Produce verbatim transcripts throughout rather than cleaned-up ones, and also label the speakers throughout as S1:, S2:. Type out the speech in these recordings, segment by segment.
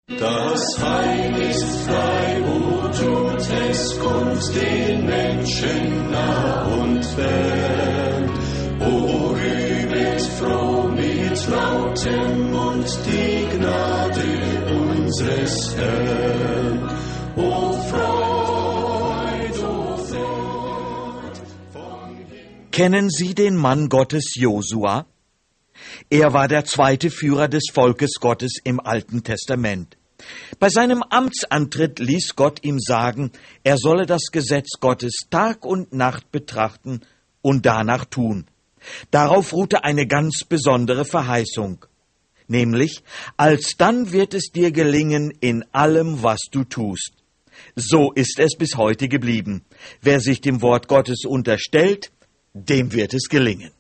S1: Das Heil ist frei, wo tut es kommt den Menschen nah und fern. O rühmet froh mit lautem Mund die Gnade unseres Herrn. O Freud, o Freud von Himmel.
S2: Kennen Sie den Mann Gottes Josua? Er war der zweite Führer des Volkes Gottes im Alten Testament. Bei seinem Amtsantritt ließ Gott ihm sagen, er solle das Gesetz Gottes Tag und Nacht betrachten und danach tun. Darauf ruhte eine ganz besondere Verheißung, nämlich, alsdann wird es dir gelingen in allem, was du tust. So ist es bis heute geblieben. Wer sich dem Wort Gottes unterstellt, dem wird es gelingen.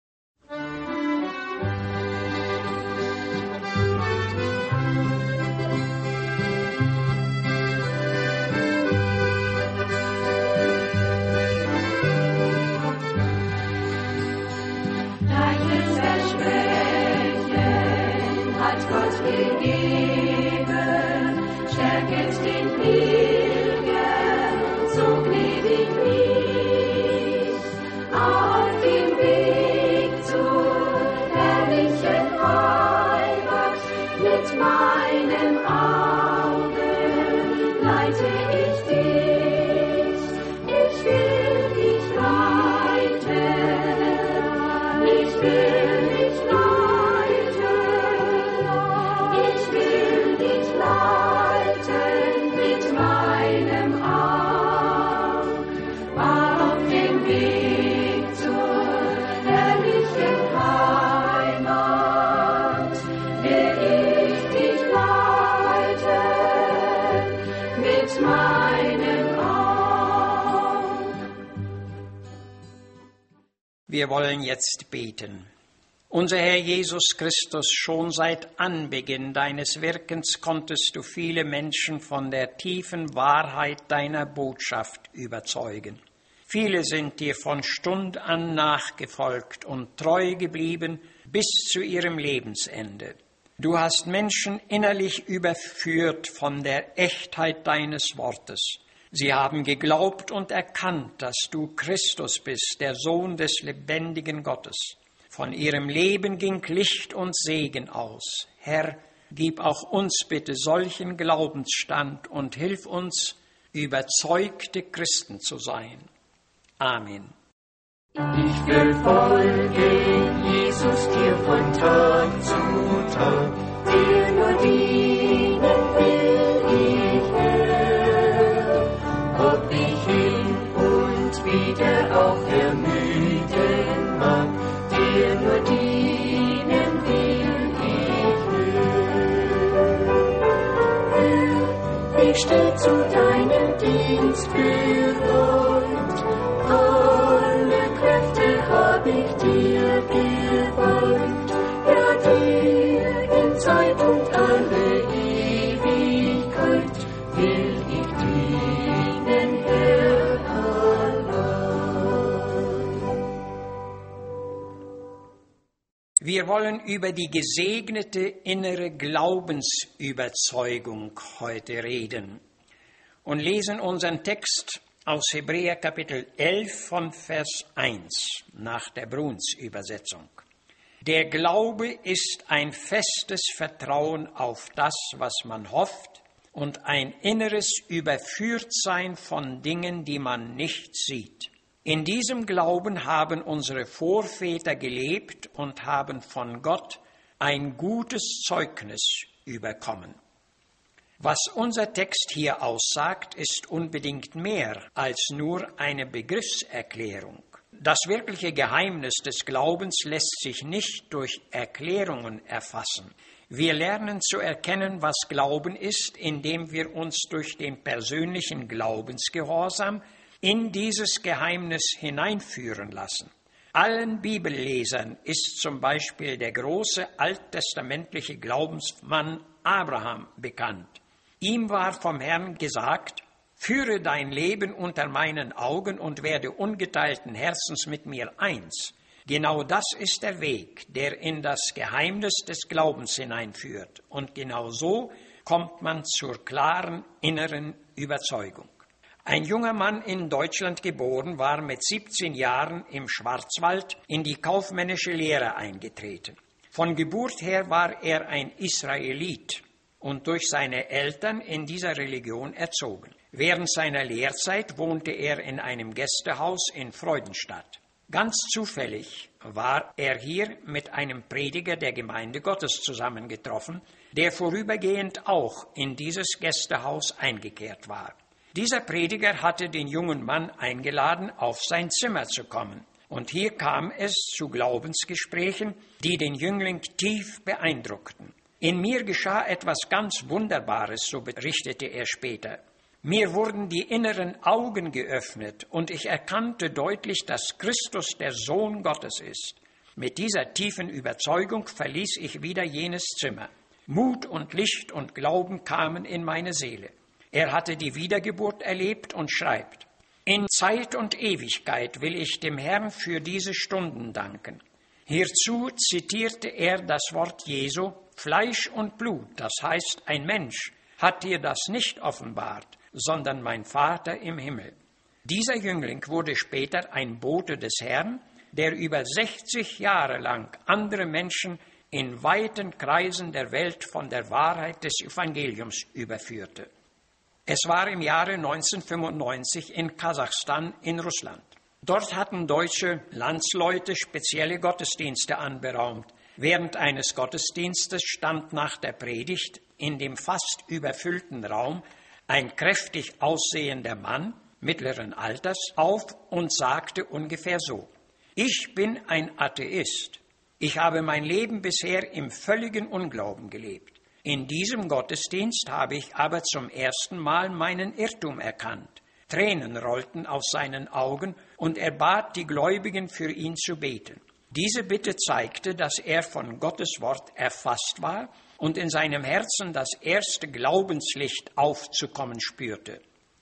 S3: Wir wollen jetzt beten. Unser Herr Jesus Christus, schon seit Anbeginn deines Wirkens konntest du viele Menschen von der tiefen Wahrheit deiner Botschaft überzeugen. Viele sind dir von Stund an nachgefolgt und treu geblieben bis zu ihrem Lebensende. Du hast Menschen innerlich überführt von der Echtheit deines Wortes. Sie haben geglaubt und erkannt, dass du Christus bist, der Sohn des lebendigen Gottes. Von ihrem Leben ging Licht und Segen aus. Herr, gib auch uns bitte solchen Glaubensstand und hilf uns, überzeugte Christen zu sein. Amen.
S1: Ich will folgen, Jesus, dir von Tag zu Tag, dir nur dienen will ich, Herr. Ob ich hin und wieder auch ermüden mag, dir nur dienen will ich, Herr. Herr, ich steh zu deinem Dienst bereit, alle Kräfte hab ich dir geweiht, ja dir in Zeit und alle Ewigkeit will ich dienen, Herr, allein.
S3: Wir wollen über die gesegnete innere Glaubensüberzeugung heute reden und lesen unseren Text aus Hebräer Kapitel elf von Vers eins nach der Bruns-Übersetzung. Der Glaube ist ein festes Vertrauen auf das, was man hofft, und ein inneres Überführtsein von Dingen, die man nicht sieht. In diesem Glauben haben unsere Vorväter gelebt und haben von Gott ein gutes Zeugnis bekommen. Was unser Text hier aussagt, ist unbedingt mehr als nur eine Begriffserklärung. Das wirkliche Geheimnis des Glaubens lässt sich nicht durch Erklärungen erfassen. Wir lernen zu erkennen, was Glauben ist, indem wir uns durch den persönlichen Glaubensgehorsam in dieses Geheimnis hineinführen lassen. Allen Bibellesern ist zum Beispiel der große alttestamentliche Glaubensmann Abraham bekannt. Ihm war vom Herrn gesagt, führe dein Leben unter meinen Augen und werde ungeteilten Herzens mit mir eins. Genau das ist der Weg, der in das Geheimnis des Glaubens hineinführt. Und genau so kommt man zur klaren inneren Überzeugung. Ein junger Mann in Deutschland geboren, war mit siebzehn Jahren im Schwarzwald in die kaufmännische Lehre eingetreten. Von Geburt her war er ein Israelit und durch seine Eltern in dieser Religion erzogen. Während seiner Lehrzeit wohnte er in einem Gästehaus in Freudenstadt. Ganz zufällig war er hier mit einem Prediger der Gemeinde Gottes zusammengetroffen, der vorübergehend auch in dieses Gästehaus eingekehrt war. Dieser Prediger hatte den jungen Mann eingeladen, auf sein Zimmer zu kommen. Und hier kam es zu Glaubensgesprächen, die den Jüngling tief beeindruckten. In mir geschah etwas ganz Wunderbares, so berichtete er später. Mir wurden die inneren Augen geöffnet und ich erkannte deutlich, dass Christus der Sohn Gottes ist. Mit dieser tiefen Überzeugung verließ ich wieder jenes Zimmer. Mut und Licht und Glauben kamen in meine Seele. Er hatte die Wiedergeburt erlebt und schreibt: In Zeit und Ewigkeit will ich dem Herrn für diese Stunden danken. Hierzu zitierte er das Wort Jesu: Fleisch und Blut, das heißt ein Mensch, hat dir das nicht offenbart, sondern mein Vater im Himmel. Dieser Jüngling wurde später ein Bote des Herrn, der über sechzig Jahre lang andere Menschen in weiten Kreisen der Welt von der Wahrheit des Evangeliums überführte. Es war im Jahre neunzehnhundertfünfundneunzig in Kasachstan in Russland. Dort hatten deutsche Landsleute spezielle Gottesdienste anberaumt. Während eines Gottesdienstes stand nach der Predigt in dem fast überfüllten Raum ein kräftig aussehender Mann mittleren Alters auf und sagte ungefähr so: Ich bin ein Atheist. Ich habe mein Leben bisher im völligen Unglauben gelebt. In diesem Gottesdienst habe ich aber zum ersten Mal meinen Irrtum erkannt. Tränen rollten aus seinen Augen und er bat die Gläubigen, für ihn zu beten. Diese Bitte zeigte, dass er von Gottes Wort erfasst war und in seinem Herzen das erste Glaubenslicht aufzukommen spürte.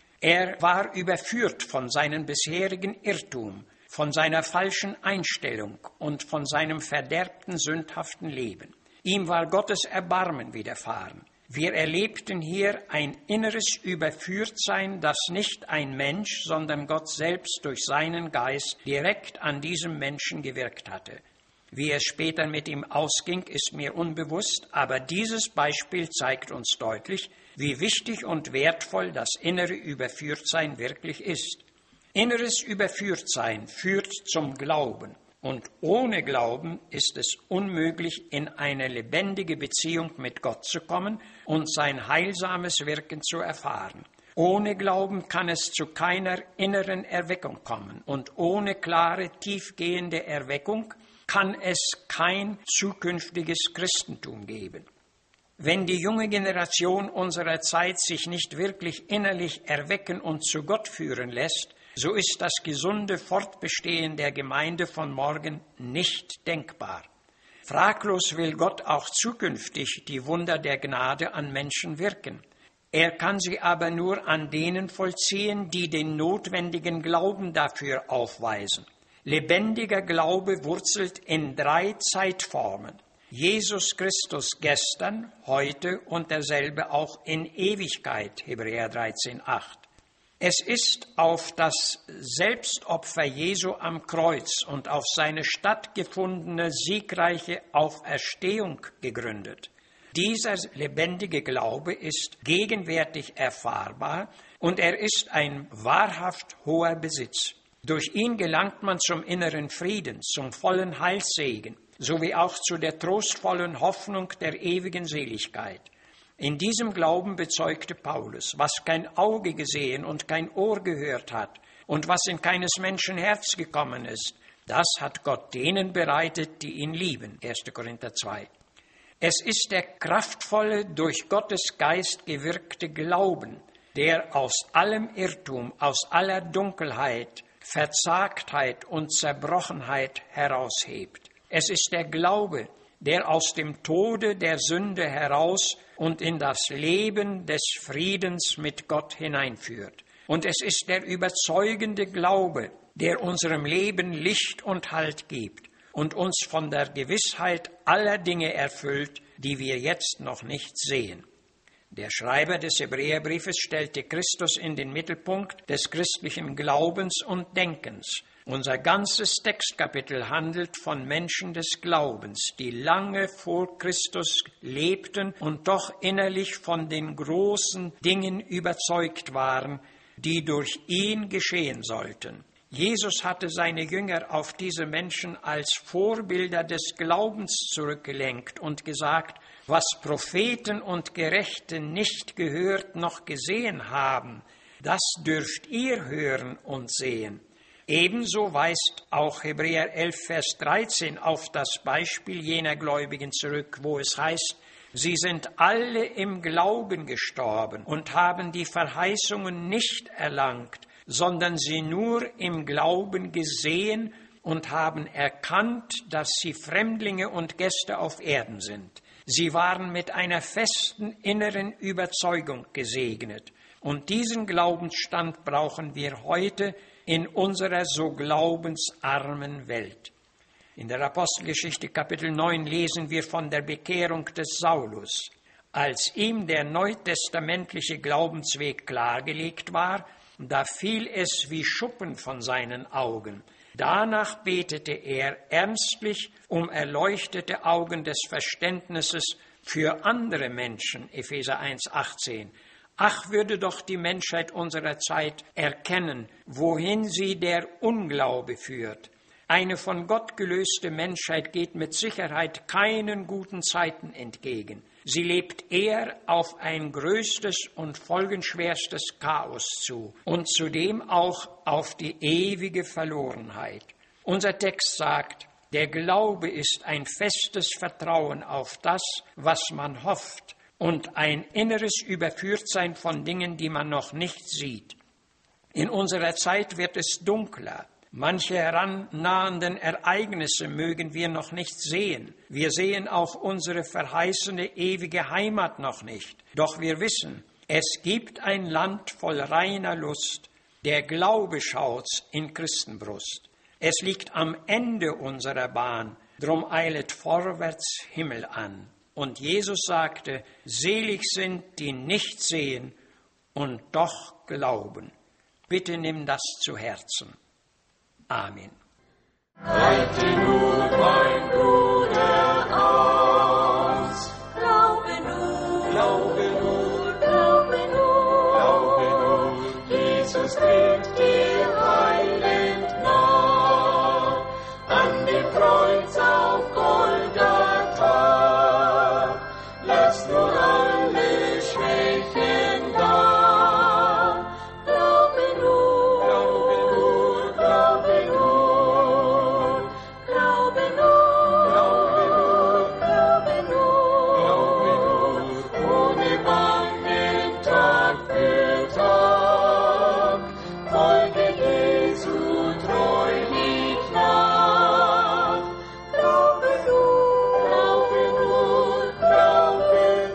S3: Er war überführt von seinem bisherigen Irrtum, von seiner falschen Einstellung und von seinem verderbten, sündhaften Leben. Ihm war Gottes Erbarmen widerfahren. Wir erlebten hier ein inneres Überführtsein, das nicht ein Mensch, sondern Gott selbst durch seinen Geist direkt an diesem Menschen gewirkt hatte. Wie es später mit ihm ausging, ist mir unbewusst, aber dieses Beispiel zeigt uns deutlich, wie wichtig und wertvoll das innere Überführtsein wirklich ist. Inneres Überführtsein führt zum Glauben. Und ohne Glauben ist es unmöglich, in eine lebendige Beziehung mit Gott zu kommen und sein heilsames Wirken zu erfahren. Ohne Glauben kann es zu keiner inneren Erweckung kommen. Und ohne klare, tiefgehende Erweckung kann es kein zukünftiges Christentum geben. Wenn die junge Generation unserer Zeit sich nicht wirklich innerlich erwecken und zu Gott führen lässt, so ist das gesunde Fortbestehen der Gemeinde von morgen nicht denkbar. Fraglos will Gott auch zukünftig die Wunder der Gnade an Menschen wirken. Er kann sie aber nur an denen vollziehen, die den notwendigen Glauben dafür aufweisen. Lebendiger Glaube wurzelt in drei Zeitformen: Jesus Christus gestern, heute und derselbe auch in Ewigkeit, Hebräer dreizehn acht. Es ist auf das Selbstopfer Jesu am Kreuz und auf seine stattgefundene siegreiche Auferstehung gegründet. Dieser lebendige Glaube ist gegenwärtig erfahrbar und er ist ein wahrhaft hoher Besitz. Durch ihn gelangt man zum inneren Frieden, zum vollen Heilssegen, sowie auch zu der trostvollen Hoffnung der ewigen Seligkeit. In diesem Glauben bezeugte Paulus: Was kein Auge gesehen und kein Ohr gehört hat und was in keines Menschen Herz gekommen ist, das hat Gott denen bereitet, die ihn lieben. erster Korinther zwei. Es ist der kraftvolle, durch Gottes Geist gewirkte Glauben, der aus allem Irrtum, aus aller Dunkelheit, Verzagtheit und Zerbrochenheit heraushebt. Es ist der Glaube, der aus dem Tode der Sünde heraus und in das Leben des Friedens mit Gott hineinführt. Und es ist der überzeugende Glaube, der unserem Leben Licht und Halt gibt. und uns von der Gewissheit aller Dinge erfüllt, die wir jetzt noch nicht sehen. Der Schreiber des Hebräerbriefes stellte Christus in den Mittelpunkt des christlichen Glaubens und Denkens. Unser ganzes Textkapitel handelt von Menschen des Glaubens, die lange vor Christus lebten und doch innerlich von den großen Dingen überzeugt waren, die durch ihn geschehen sollten. Jesus hatte seine Jünger auf diese Menschen als Vorbilder des Glaubens zurückgelenkt und gesagt, was Propheten und Gerechte nicht gehört noch gesehen haben, das dürft ihr hören und sehen. Ebenso weist auch Hebräer elf, Vers dreizehn auf das Beispiel jener Gläubigen zurück, wo es heißt, sie sind alle im Glauben gestorben und haben die Verheißungen nicht erlangt, sondern sie nur im Glauben gesehen und haben erkannt, dass sie Fremdlinge und Gäste auf Erden sind. Sie waren mit einer festen inneren Überzeugung gesegnet. Und diesen Glaubensstand brauchen wir heute in unserer so glaubensarmen Welt. In der Apostelgeschichte Kapitel neun lesen wir von der Bekehrung des Saulus. Als ihm der neutestamentliche Glaubensweg klargelegt war, da fiel es wie Schuppen von seinen Augen. Danach betete er ernstlich um erleuchtete Augen des Verständnisses für andere Menschen, Epheser eins, achtzehn. Ach, würde doch die Menschheit unserer Zeit erkennen, wohin sie der Unglaube führt. Eine von Gott gelöste Menschheit geht mit Sicherheit keinen guten Zeiten entgegen. Sie lebt eher auf ein größtes und folgenschwerstes Chaos zu und zudem auch auf die ewige Verlorenheit. Unser Text sagt, der Glaube ist ein festes Vertrauen auf das, was man hofft, und ein inneres Überführtsein von Dingen, die man noch nicht sieht. In unserer Zeit wird es dunkler. Manche herannahenden Ereignisse mögen wir noch nicht sehen. Wir sehen auch unsere verheißene ewige Heimat noch nicht. Doch wir wissen, es gibt ein Land voll reiner Lust. Der Glaube schaut's in Christenbrust. Es liegt am Ende unserer Bahn, drum eilet vorwärts Himmel an. Und Jesus sagte, selig sind, die nicht sehen und doch glauben. Bitte nimm das zu Herzen. Amen.
S1: Halte nur, mein Bruder, aus. Glaube nur, glaube nur, glaube nur, glaube nur. Jesus tritt dir heilend nah, an dem Kreuz auf Golgatha. Lass nur alle Schwächen da. Glaube nur, glaube nur, glaube nur. Glaube nur, glaube nur, glaube nur. Glaube nur, ohne Bangen Tag für Tag. Folge Jesu treulich nach. Glaube nur, glaube nur, glaube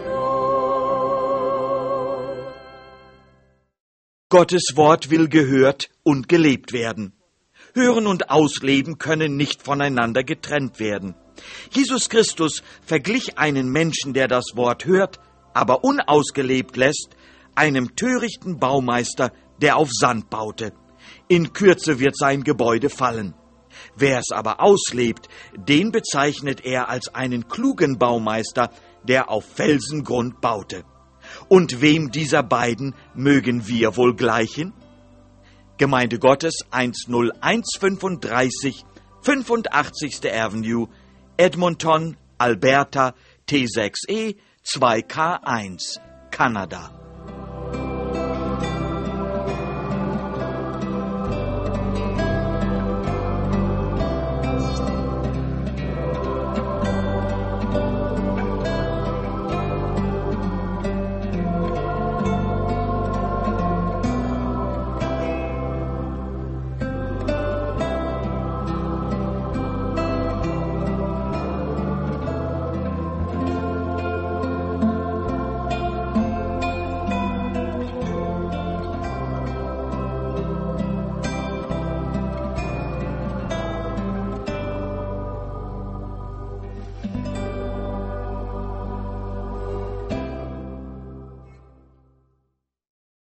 S1: nur.
S2: Gottes Wort will gehört und gelebt werden. Hören und Ausleben können nicht voneinander getrennt werden. Jesus Christus verglich einen Menschen, der das Wort hört, aber unausgelebt lässt, einem törichten Baumeister, der auf Sand baute. In Kürze wird sein Gebäude fallen. Wer es aber auslebt, den bezeichnet er als einen klugen Baumeister, der auf Felsengrund baute. Und wem dieser beiden mögen wir wohl gleichen? Gemeinde Gottes eins null eins fünfunddreißig, fünfundachtzigste Avenue, Edmonton, Alberta, T sechs E zwei K eins, Kanada.